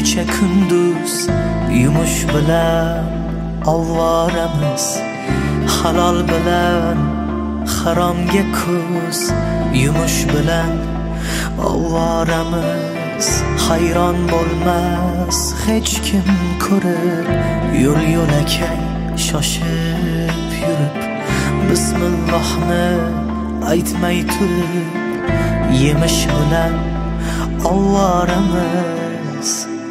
kecha kunduz yumush bilan ovvoramiz, halol bilan haromga ko'z yumush bilan ovvoramiz. Hayron bo'lmas hech kim ko'rib, yo'l yo'lakay shoshib yurib, bismillohni aytmay turib, yemish bilan ovvoramiz.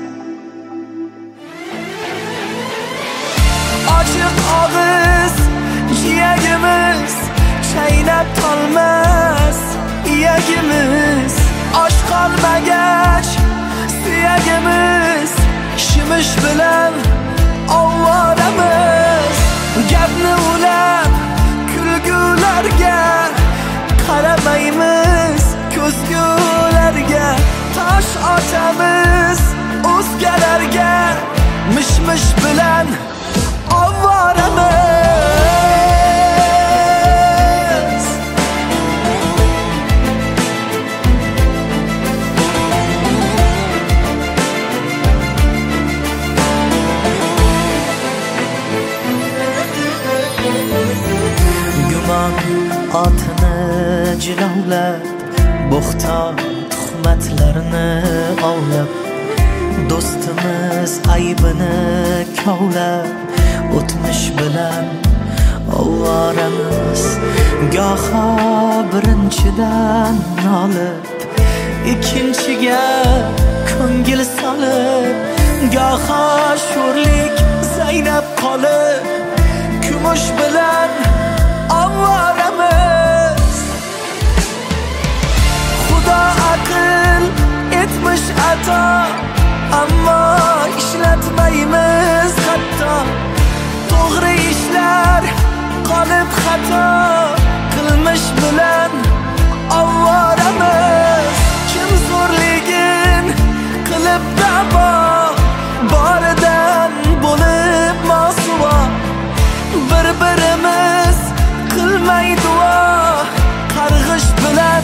Ochiq og'iz jiyagimiz chaynab tolmas, iyagimiz osh qolmagach suyagimiz shimish bilan ovvoramiz. Gapni ulab kulgularga qaramaymiz, ko'zgularga tosh otamiz, o'zgalarga mish-mish bilan ovvoramiz. Gumon otini jilovlab, bo'xton tuhmatlarni ovlab, do'stimiz aybini kovlab, o'tmish bilan ovvoramiz. Goho birinchidan nolib, ikkinchiga ko'ngil solib, goho sho'rlik zaynab qolib, kumush bilan ovvoramiz. Xudo aql etmish ato, ammo ishlatmaymiz hatto. To'g'ri ishlar qolib xato, qilmish bilan ovvoramiz. Kim zo'rligin qilib da'vo, boridan bo'lib mosuvo, bir-birimiz qilmay duo, qarg'ish bilan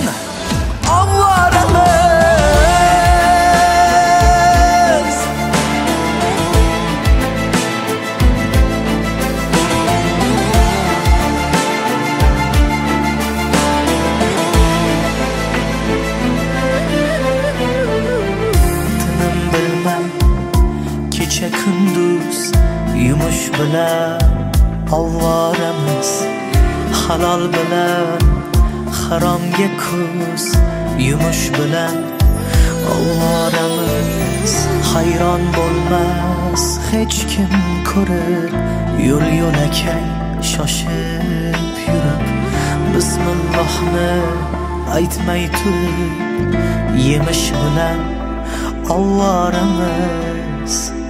ovvoramiz. Tinim bilmay kecha kunduz yumush bilan ovvoramiz, halol bilan haromga ko'z yumush bilan ovvoramiz. Hayron bo'lmas hech kim ko'rib, yo'l yo'lakay shoshib yurib, bismillohni aytmay turib, yemish bilan ovvoramiz.